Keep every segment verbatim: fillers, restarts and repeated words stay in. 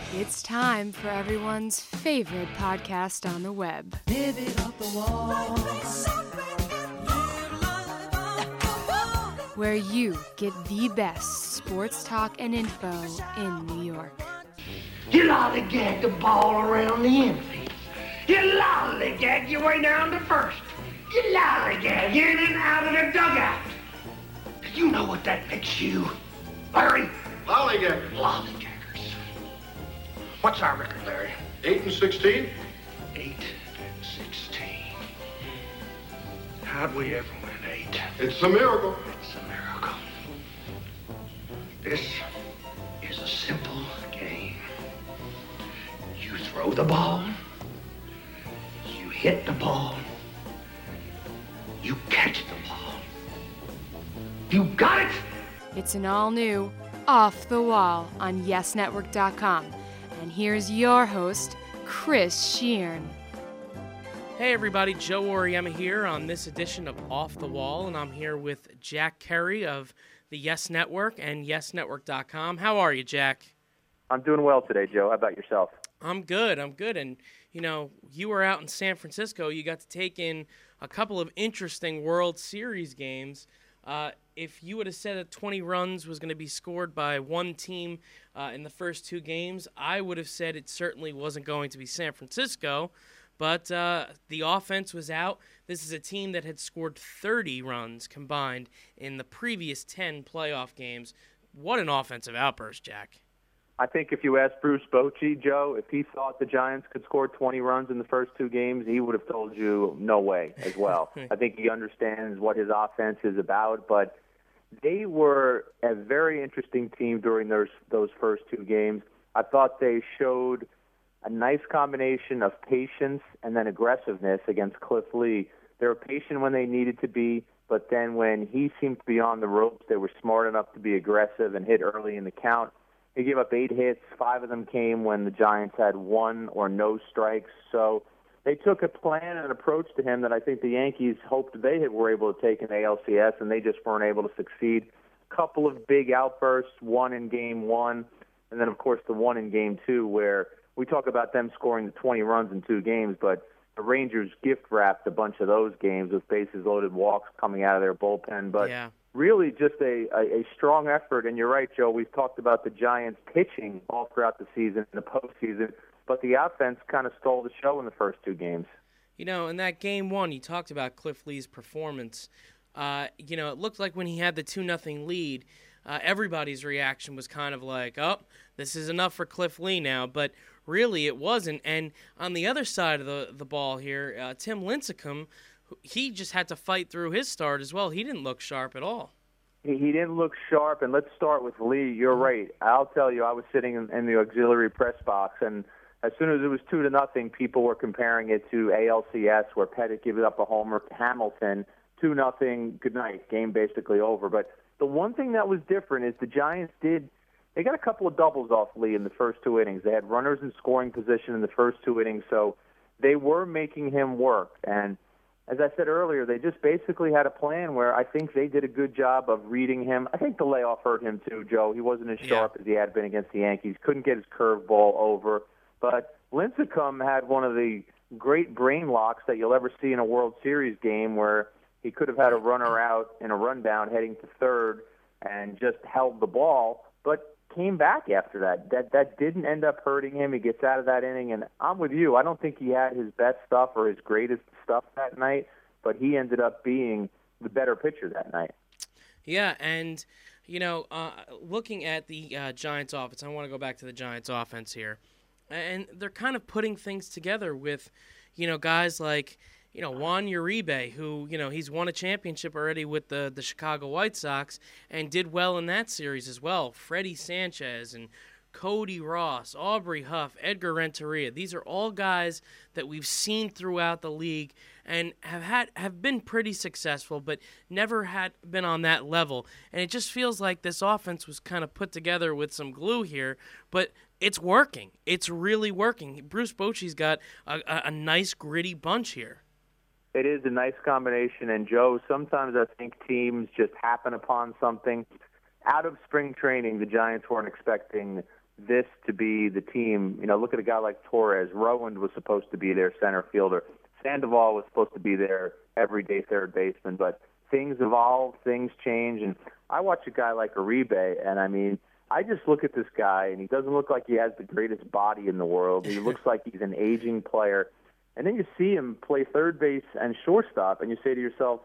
It's time for everyone's favorite podcast on the web. Live it off the wall. Where you get the best sports talk and info in New York. You lollygag the ball around the infield. You lollygag your way down to first. You lollygag in and out of the dugout. You know what that makes you, Larry? Lollygag. Lollygaggers. What's our record, Larry? Eight and sixteen. Eight, sixteen. How'd we ever win eight? It's a miracle. It's a miracle. This is a simple game. You throw the ball, you hit the ball, you catch the ball. You got it? It's an all-new Off the Wall on yes network dot com. And here's your host, Chris Sheehan. Hey everybody, Joe Oriema here on this edition of Off the Wall, and I'm here with Jack Kerry of the Yes Network and yes network dot com. How are you, Jack? I'm doing well today, Joe. How about yourself? I'm good, I'm good, and you know, you were out in San Francisco. You got to take in a couple of interesting World Series games. Uh, if you would have said that twenty runs was going to be scored by one team uh, in the first two games, I would have said it certainly wasn't going to be San Francisco. But uh, the offense was out. This is a team that had scored thirty runs combined in the previous ten playoff games. What an offensive outburst, Jack. I think if you asked Bruce Bochy, Joe, if he thought the Giants could score twenty runs in the first two games, he would have told you no way as well. I think he understands what his offense is about, but they were a very interesting team during those those first two games. I thought they showed a nice combination of patience and then aggressiveness against Cliff Lee. They were patient when they needed to be, but then when he seemed to be on the ropes, they were smart enough to be aggressive and hit early in the count. He gave up eight hits. Five of them came when the Giants had one or no strikes. So they took a plan and an approach to him that I think the Yankees hoped they were able to take in A L C S, and they just weren't able to succeed. A couple of big outbursts, one in game one, and then, of course, the one in game two where we talk about them scoring the twenty runs in two games, but the Rangers gift-wrapped a bunch of those games with bases-loaded walks coming out of their bullpen. But yeah. Really just a, a, a strong effort, and you're right, Joe, we've talked about the Giants pitching all throughout the season, in the postseason, but the offense kind of stole the show in the first two games. You know, in that game one, you talked about Cliff Lee's performance. Uh, you know, it looked like when he had the two nothing lead, uh, everybody's reaction was kind of like, oh, this is enough for Cliff Lee now, but really it wasn't. And on the other side of the, the ball here, uh, Tim Lincecum, he just had to fight through his start as well. He didn't look sharp at all. He, he didn't look sharp, and let's start with Lee. You're right. I'll tell you, I was sitting in, in the auxiliary press box, and as soon as it was two to nothing, people were comparing it to A L C S, where Pettit gave up a homer to Hamilton, two nothing, good night, game basically over. But the one thing that was different is the Giants did, they got a couple of doubles off Lee in the first two innings. They had runners in scoring position in the first two innings, so they were making him work. And as I said earlier, they just basically had a plan where I think they did a good job of reading him. I think the layoff hurt him too, Joe. He wasn't as sharp yeah. as he had been against the Yankees. Couldn't get his curveball over. But Lincecum had one of the great brain locks that you'll ever see in a World Series game, where he could have had a runner out in a rundown heading to third and just held the ball, but came back after that. That that didn't end up hurting him. He gets out of that inning, and I'm with you. I don't think he had his best stuff or his greatest stuff that night, but he ended up being the better pitcher that night. Yeah, and, you know, uh, looking at the uh, Giants offense, I want to go back to the Giants offense here, and they're kind of putting things together with, you know, guys like, you know, Juan Uribe, who, you know, he's won a championship already with the, the Chicago White Sox and did well in that series as well. Freddie Sanchez and Cody Ross, Aubrey Huff, Edgar Renteria. These are all guys that we've seen throughout the league and have had have been pretty successful, but never had been on that level. And it just feels like this offense was kind of put together with some glue here, but it's working. It's really working. Bruce Bochy's got a, a, a nice, gritty bunch here. It is a nice combination, and Joe, sometimes I think teams just happen upon something. Out of spring training, the Giants weren't expecting this to be the team. You know, look at a guy like Torres. Rowand was supposed to be their center fielder. Sandoval was supposed to be their everyday third baseman, but things evolve, things change, and I watch a guy like Uribe, and I mean, I just look at this guy, and he doesn't look like he has the greatest body in the world. He looks like he's an aging player. And then you see him play third base and shortstop, and you say to yourself,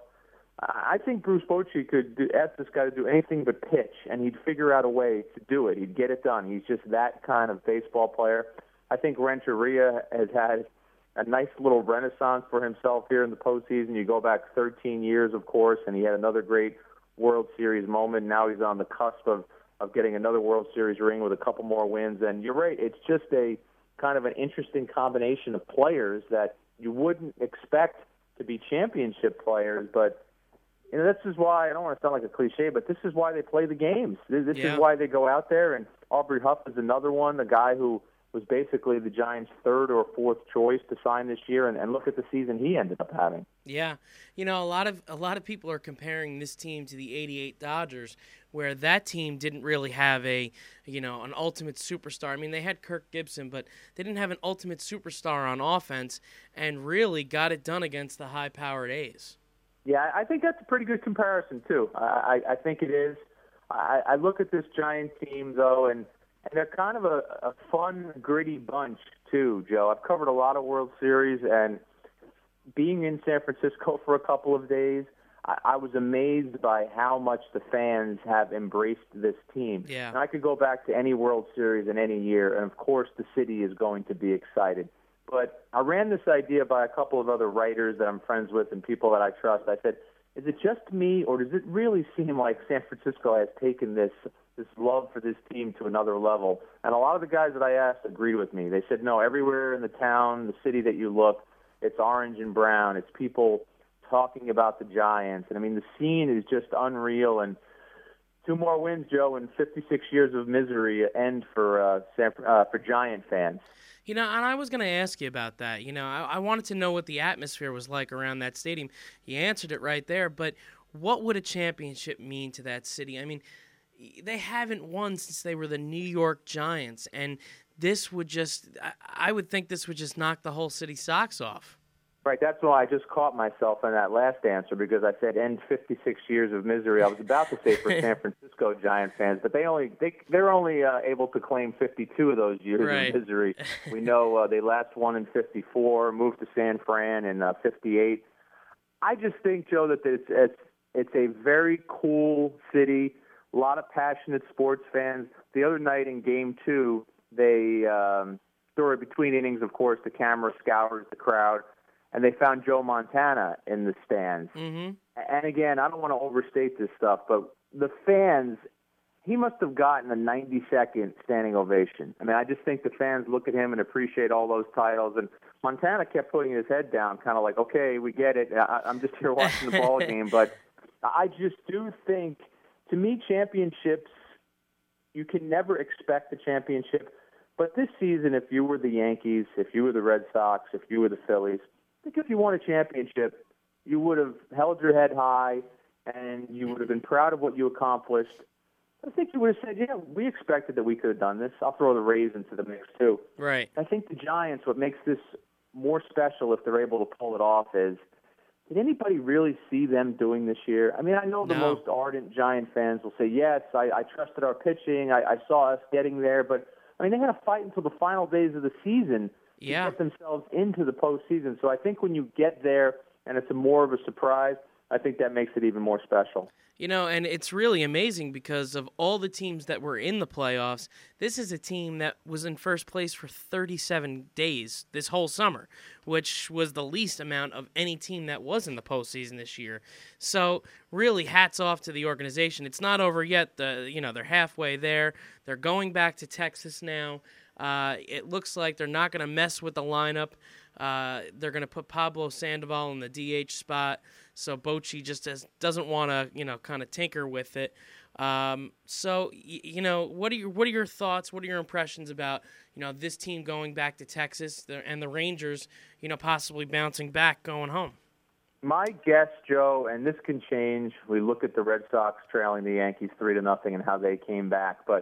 I think Bruce Bochy could do, ask this guy to do anything but pitch, and he'd figure out a way to do it. He'd get it done. He's just that kind of baseball player. I think Renteria has had a nice little renaissance for himself here in the postseason. You go back thirteen years, of course, and he had another great World Series moment. Now he's on the cusp of, of getting another World Series ring with a couple more wins. And you're right, it's just a kind of an interesting combination of players that you wouldn't expect to be championship players, but you know, this is why, I don't want to sound like a cliche, but this is why they play the games. This yeah. is why they go out there, and Aubrey Huff is another one, a guy who was basically the Giants' third or fourth choice to sign this year, and, and look at the season he ended up having. Yeah, you know, a lot of a lot of people are comparing this team to the eighty-eight Dodgers, where that team didn't really have a, you know, an ultimate superstar. I mean, they had Kirk Gibson, but they didn't have an ultimate superstar on offense, and really got it done against the high-powered A's. Yeah, I think that's a pretty good comparison, too. I, I think it is. I, I look at this Giants team, though, and, and they're kind of a, a fun, gritty bunch, too, Joe. I've covered a lot of World Series, and being in San Francisco for a couple of days, I, I was amazed by how much the fans have embraced this team. Yeah. And I could go back to any World Series in any year, and, of course, the city is going to be excited. But I ran this idea by a couple of other writers that I'm friends with and people that I trust. I said, is it just me, or does it really seem like San Francisco has taken this this love for this team to another level? And a lot of the guys that I asked agreed with me. They said, no, everywhere in the town, the city that you look, it's orange and brown. It's people talking about the Giants. And, I mean, the scene is just unreal. And two more wins, Joe, and fifty-six years of misery end for uh, San, uh, for Giant fans. You know, and I was going to ask you about that. You know, I, I wanted to know what the atmosphere was like around that stadium. You answered it right there, but what would a championship mean to that city? I mean, they haven't won since they were the New York Giants, and this would just, I, I would think this would just knock the whole city's socks off. Right, that's why I just caught myself in that last answer, because I said end fifty-six years of misery. I was about to say for San Francisco Giant fans, but they only they they're only uh, able to claim fifty-two of those years right. of misery. We know uh, they last won in fifty-four, moved to San Fran in uh, fifty-eight. I just think, Joe, that it's it's it's a very cool city. A lot of passionate sports fans. The other night in Game Two, they um, story between innings, of course, the camera scours the crowd. And they found Joe Montana in the stands. Mm-hmm. And again, I don't want to overstate this stuff, but the fans, he must have gotten a ninety-second standing ovation. I mean, I just think the fans look at him and appreciate all those titles. And Montana kept putting his head down, kind of like, okay, we get it. I, I'm just here watching the ball game. But I just do think, to me, championships, you can never expect a championship. But this season, if you were the Yankees, if you were the Red Sox, if you were the Phillies, I think if you won a championship, you would have held your head high and you would have been proud of what you accomplished. I think you would have said, yeah, we expected that we could have done this. I'll throw the Rays into the mix, too. Right. I think the Giants, what makes this more special if they're able to pull it off is, did anybody really see them doing this year? I mean, I know the No. most ardent Giant fans will say, yes, I, I trusted our pitching. I, I saw us getting there. But, I mean, they had to fight until the final days of the season Yeah. to get themselves into the postseason. So I think when you get there and it's a more of a surprise, I think that makes it even more special. You know, and it's really amazing because of all the teams that were in the playoffs, this is a team that was in first place for thirty-seven days this whole summer, which was the least amount of any team that was in the postseason this year. So really hats off to the organization. It's not over yet. The, you know, they're halfway there. They're going back to Texas now. Uh, it looks like they're not going to mess with the lineup. Uh, they're going to put Pablo Sandoval in the D H spot, so Bochy just has, doesn't want to, you know, kind of tinker with it. Um, so, y- you know, what are your what are your thoughts? What are your impressions about, you know, this team going back to Texas the, and the Rangers, you know, possibly bouncing back, going home? My guess, Joe, and this can change. We look at the Red Sox trailing the Yankees three to nothing and how they came back, but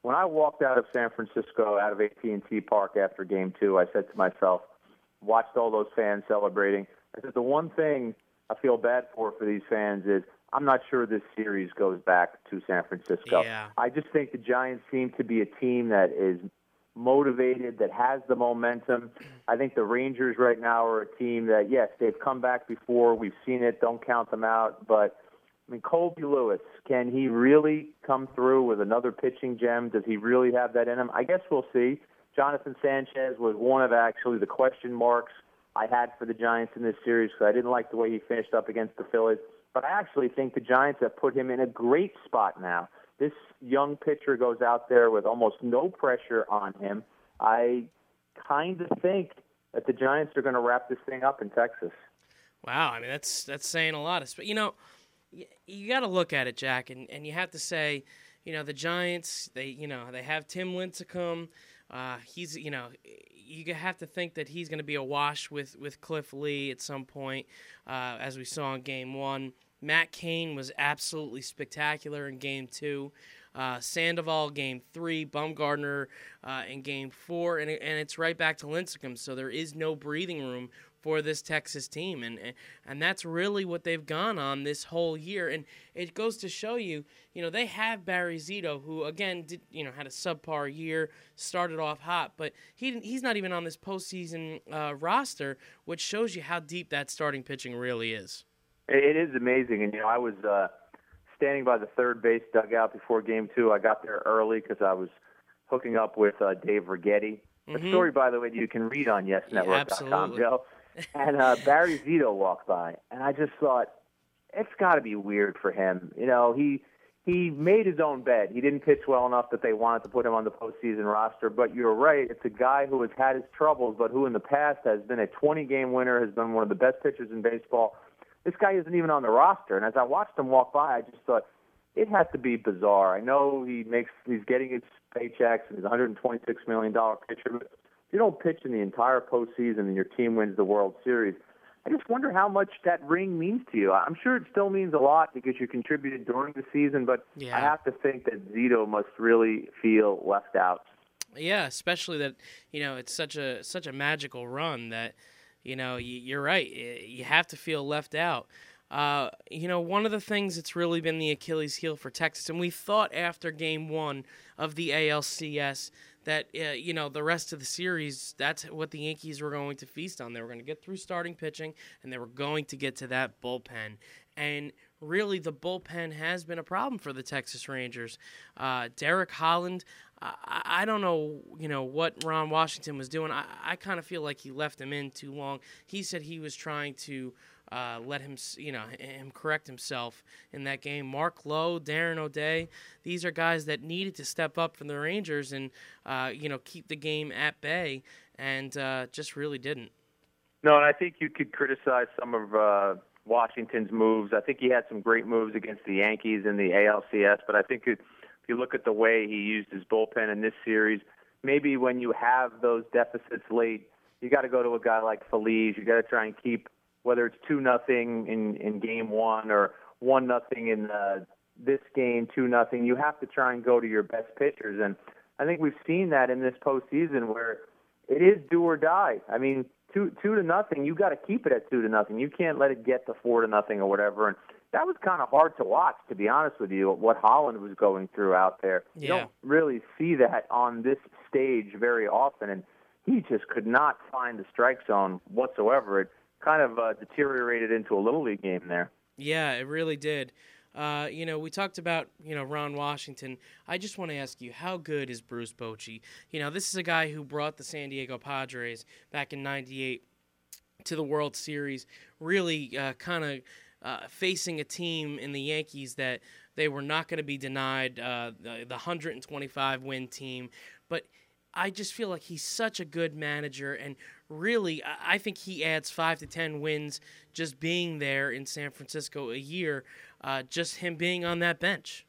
when I walked out of San Francisco, out of A T and T Park after Game Two, I said to myself, watched all those fans celebrating. I said the one thing I feel bad for for these fans is I'm not sure this series goes back to San Francisco. Yeah. I just think the Giants seem to be a team that is motivated, that has the momentum. I think the Rangers right now are a team that, yes, they've come back before. We've seen it. Don't count them out. But, I mean, Colby Lewis, can he really come through with another pitching gem? Does he really have that in him? I guess we'll see. Jonathan Sanchez was one of actually the question marks I had for the Giants in this series because I didn't like the way he finished up against the Phillies. But I actually think the Giants have put him in a great spot now. This young pitcher goes out there with almost no pressure on him. I kind of think that the Giants are going to wrap this thing up in Texas. Wow, I mean, that's that's saying a lot. You know, you, you got to look at it, Jack, and, and you have to say, you know, the Giants, they you know, they have Tim Lincecum. Uh, he's, you know, you have to think that he's going to be a wash with, with Cliff Lee at some point, uh, as we saw in Game One. Matt Cain was absolutely spectacular in Game Two. Uh, Sandoval, Game Three. Bumgarner uh, in Game Four. And, and it's right back to Lincecum, so there is no breathing room for this Texas team. And, and and that's really what they've gone on this whole year. And it goes to show you, you know, they have Barry Zito, who, again, did, you know, had a subpar year, started off hot, but he he's not even on this postseason uh, roster, which shows you how deep that starting pitching really is. It is amazing. And, you know, I was uh, standing by the third base dugout before Game Two. I got there early because I was hooking up with uh, Dave Righetti. Mm-hmm. The story, by the way, you can read on yes network dot com, yeah, Joe. And uh, Barry Zito walked by, and I just thought, it's got to be weird for him. You know, he he made his own bed. He didn't pitch well enough that they wanted to put him on the postseason roster. But you're right, it's a guy who has had his troubles, but who in the past has been a twenty-game winner, has been one of the best pitchers in baseball. This guy isn't even on the roster. And as I watched him walk by, I just thought, it has to be bizarre. I know he makes he's getting his paychecks and he's a one hundred twenty-six million dollars pitcher, but if you don't pitch in the entire postseason and your team wins the World Series, I just wonder how much that ring means to you. I'm sure it still means a lot because you contributed during the season, but yeah. I have to think that Zito must really feel left out. Yeah, especially that, you know, it's such a such a magical run that, you know, you're right. You have to feel left out. Uh, you know, one of the things that's really been the Achilles heel for Texas, and we thought after Game One of the A L C S that, uh, you know, the rest of the series, that's what the Yankees were going to feast on. They were going to get through starting pitching, and they were going to get to that bullpen. And really, the bullpen has been a problem for the Texas Rangers. Uh, Derek Holland, I, I don't know, you know, what Ron Washington was doing. I, I kind of feel like he left him in too long. He said he was trying to uh, let him, you know, him correct himself in that game. Mark Lowe, Darren O'Day, these are guys that needed to step up for the Rangers and, uh, you know, keep the game at bay, and uh, just really didn't. No, and I think you could criticize some of uh, Washington's moves. I think he had some great moves against the Yankees in the A L C S, but I think it, if you look at the way he used his bullpen in this series, maybe when you have those deficits late, you got to go to a guy like Feliz. You got to try and keep, whether it's two nothing in in game one or one nothing in uh, this game, two nothing. You have to try and go to your best pitchers, and I think we've seen that in this postseason where it is do or die. I mean, two two to nothing. You got to keep it at two to nothing. You can't let it get to four to nothing or whatever. And that was kind of hard to watch, to be honest with you, what Holland was going through out there. Yeah. You don't really see that on this stage very often, and he just could not find the strike zone whatsoever. It kind of uh, deteriorated into a Little League game there. Yeah, it really did. Uh, you know, we talked about, you know, Ron Washington. I just want to ask you, how good is Bruce Bochy? You know, this is a guy who brought the San Diego Padres back in ninety-eight to the World Series, really uh, kind of uh, facing a team in the Yankees that they were not going to be denied, uh, the, the one hundred twenty-five win team. But I just feel like he's such a good manager, and really, I think he adds five to ten wins just being there in San Francisco a year, uh, just him being on that bench.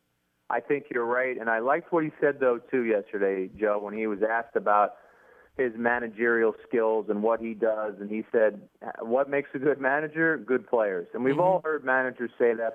I think you're right, and I liked what he said, though, too, yesterday, Joe, when he was asked about his managerial skills and what he does, and he said, what makes a good manager? Good players. And we've Mm-hmm. all heard managers say that, but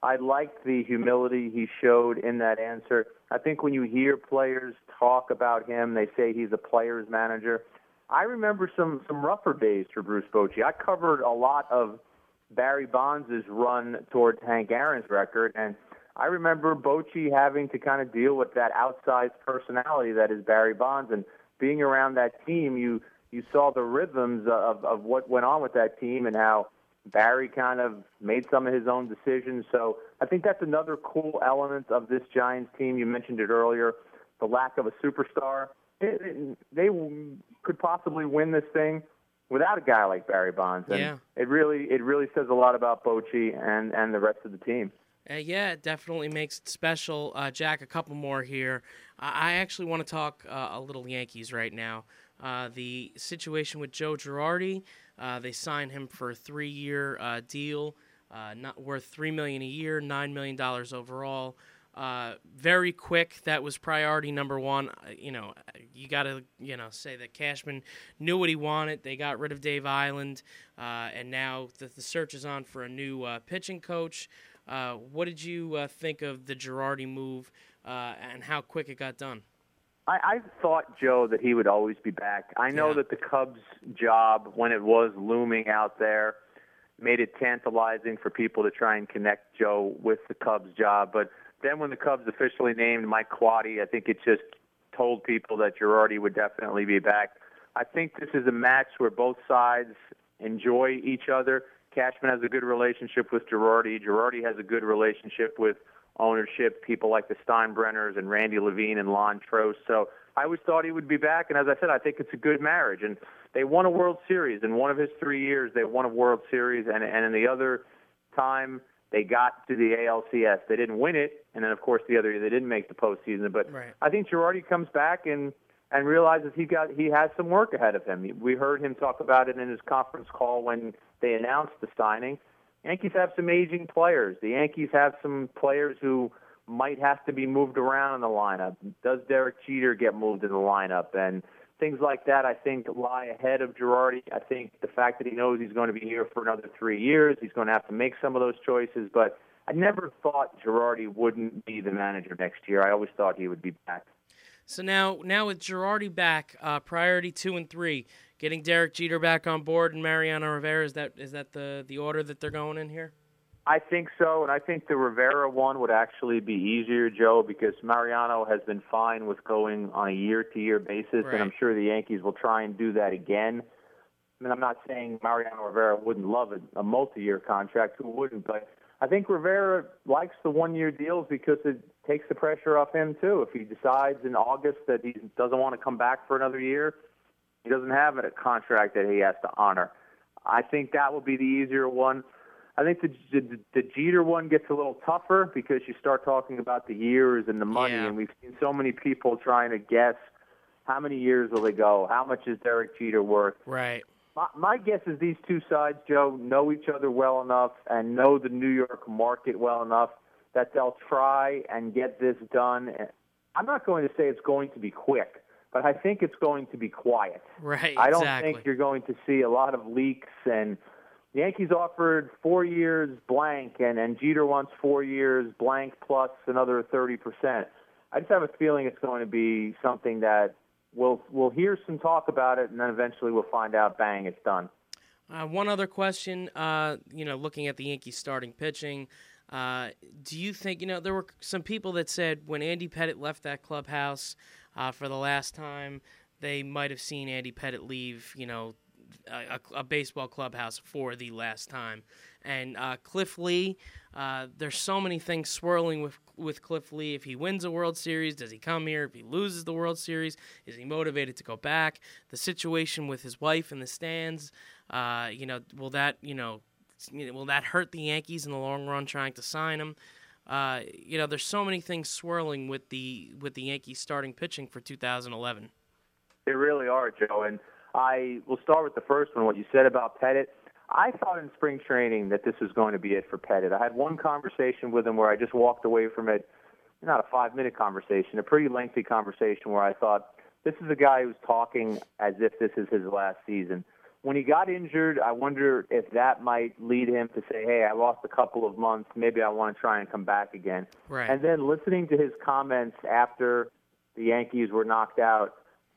I liked the humility he showed in that answer. I think when you hear players talk about him, they say he's a player's manager. I remember some, some rougher days for Bruce Bochy. I covered a lot of Barry Bonds' run towards Hank Aaron's record, and I remember Bochy having to kind of deal with that outsized personality that is Barry Bonds, and being around that team, you you saw the rhythms of, of what went on with that team and how Barry kind of made some of his own decisions. So I think that's another cool element of this Giants team. You mentioned it earlier, the lack of a superstar. It, it, they could possibly win this thing without a guy like Barry Bonds. And yeah. it really it really says a lot about Bochy and, and the rest of the team. Uh, yeah, it definitely makes it special. Uh, Jack, a couple more here. Uh, I actually want to talk uh, a little Yankees right now. Uh, the situation with Joe Girardi, uh, they signed him for a three-year uh, deal, uh, not worth three million dollars a year, nine million dollars overall. Uh, very quick. That was priority number one. Uh, you know, you got to you know say that Cashman knew what he wanted. They got rid of Dave Island, uh, and now the, the search is on for a new uh, pitching coach. Uh, what did you uh, think of the Girardi move uh, and how quick it got done? I, I thought, Joe, that he would always be back. I know Yeah. that the Cubs' job, when it was looming out there, made it tantalizing for people to try and connect Joe with the Cubs' job. But then when the Cubs officially named Mike Quade, I think it just told people that Girardi would definitely be back. I think this is a match where both sides enjoy each other. Cashman has a good relationship with Girardi. Girardi has a good relationship with ownership, people like the Steinbrenners and Randy Levine and Lon Trost. So I always thought he would be back, and as I said, I think it's a good marriage. And they won a World Series. In one of his three years, they won a World Series, and, and in the other time, they got to the A L C S. They didn't win it, and then, of course, the other year they didn't make the postseason. But Right. I think Girardi comes back and, and realizes he got he has some work ahead of him. We heard him talk about it in his conference call when they announced the signing. Yankees have some aging players. The Yankees have some players who might have to be moved around in the lineup. Does Derek Jeter get moved in the lineup? And things like that, I think, lie ahead of Girardi. I think the fact that he knows he's going to be here for another three years, he's going to have to make some of those choices. But I never thought Girardi wouldn't be the manager next year. I always thought he would be back. So now, now with Girardi back, uh, priority two and three, getting Derek Jeter back on board and Mariano Rivera, is that is that the, the order that they're going in here? I think so, and I think the Rivera one would actually be easier, Joe, because Mariano has been fine with going on a year-to-year basis, Right. and I'm sure the Yankees will try and do that again. I mean, I'm not saying Mariano Rivera wouldn't love a, a multi-year contract. Who wouldn't? But I think Rivera likes the one-year deals because it takes the pressure off him, too. If he decides in August that he doesn't want to come back for another year, he doesn't have a contract that he has to honor. I think that will be the easier one. I think the, the the Jeter one gets a little tougher because you start talking about the years and the money, Yeah. and we've seen so many people trying to guess how many years will they go, how much is Derek Jeter worth. Right. My, my guess is these two sides, Joe, know each other well enough and know the New York market well enough that they'll try and get this done. I'm not going to say it's going to be quick, but I think it's going to be quiet. Right, I don't exactly. think you're going to see a lot of leaks, and the Yankees offered four years blank, and, and Jeter wants four years blank plus another thirty percent. I just have a feeling it's going to be something that we'll, we'll hear some talk about it, and then eventually we'll find out, bang, it's done. Uh, one other question, uh, you know, looking at the Yankees starting pitching, uh, do you think, you know, there were some people that said when Andy Pettitte left that clubhouse uh, for the last time, they might have seen Andy Pettitte leave, you know, a, a baseball clubhouse for the last time. And uh, Cliff Lee, uh, there's so many things swirling with with Cliff Lee. If he wins a World Series, does he come here? If he loses the World Series, is he motivated to go back? The situation with his wife in the stands, uh, you know, will that, you know, will that hurt the Yankees in the long run trying to sign him? Uh, you know, there's so many things swirling with the with the Yankees starting pitching for two thousand eleven. They really are, Joe. And I will start with the first one, what you said about Pettitte. I thought in spring training that this was going to be it for Pettitte. I had one conversation with him where I just walked away from it, not a five-minute conversation, a pretty lengthy conversation where I thought, this is a guy who's talking as if this is his last season. when he got injured, I wonder if that might lead him to say, hey, I lost a couple of months. Maybe I want to try and come back again. Right. And then listening to his comments after the Yankees were knocked out,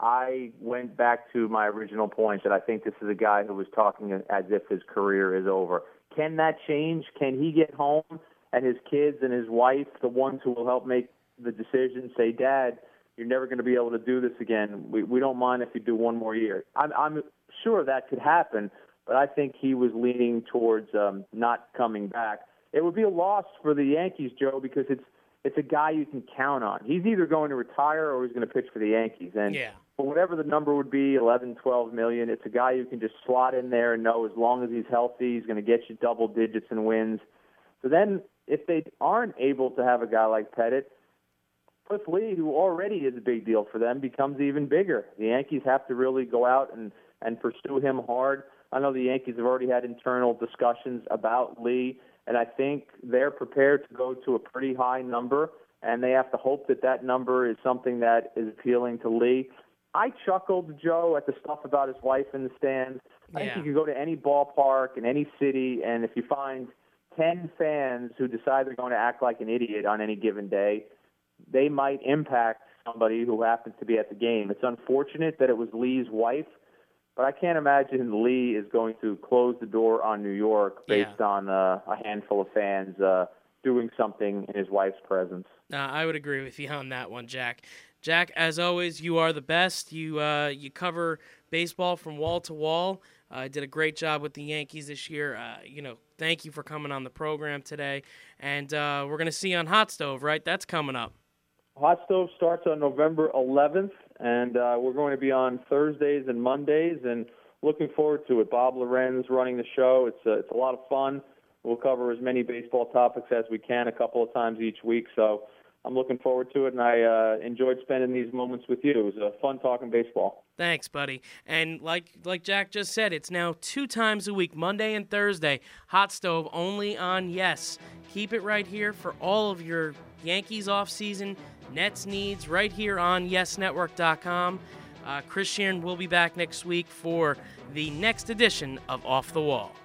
I went back to my original point that I think this is a guy who was talking as if his career is over. Can that change? Can he get home and his kids and his wife, the ones who will help make the decision, say, Dad, you're never going to be able to do this again. We we don't mind if you do one more year. I'm, I'm sure that could happen, but I think he was leaning towards um, not coming back. It would be a loss for the Yankees, Joe, because it's it's a guy you can count on. He's either going to retire or he's going to pitch for the Yankees. And yeah. for whatever the number would be, eleven, twelve million, it's a guy you can just slot in there and know as long as he's healthy, he's going to get you double digits in wins. So then if they aren't able to have a guy like Pettit, Cliff Lee, who already is a big deal for them, becomes even bigger. The Yankees have to really go out and, and pursue him hard. I know the Yankees have already had internal discussions about Lee, and I think they're prepared to go to a pretty high number, and they have to hope that that number is something that is appealing to Lee. I chuckled, Joe, at the stuff about his wife in the stands. I Yeah. think you can go to any ballpark in any city, and if you find ten fans who decide they're going to act like an idiot on any given day, they might impact somebody who happens to be at the game. It's unfortunate that it was Lee's wife, but I can't imagine Lee is going to close the door on New York based Yeah. on uh, a handful of fans uh, doing something in his wife's presence. Uh, I would agree with you on that one, Jack. Jack, as always, you are the best. You uh, you cover baseball from wall to wall. Uh, did a great job with the Yankees this year. Uh, you know, thank you for coming on the program today. And uh, we're going to see you on Hot Stove, right? That's coming up. Hot Stove starts on November eleventh, and uh, we're going to be on Thursdays and Mondays, and looking forward to it. Bob Lorenz running the show. It's a, it's a lot of fun. We'll cover as many baseball topics as we can a couple of times each week, so I'm looking forward to it, and I uh, enjoyed spending these moments with you. It was uh, fun talking baseball. Thanks, buddy. And like like Jack just said, it's now two times a week, Monday and Thursday. Hot Stove only on Yes. Keep it right here for all of your Yankees offseason, Nets needs, right here on yes network dot com. Uh, Chris Sheeran will be back next week for the next edition of Off the Wall.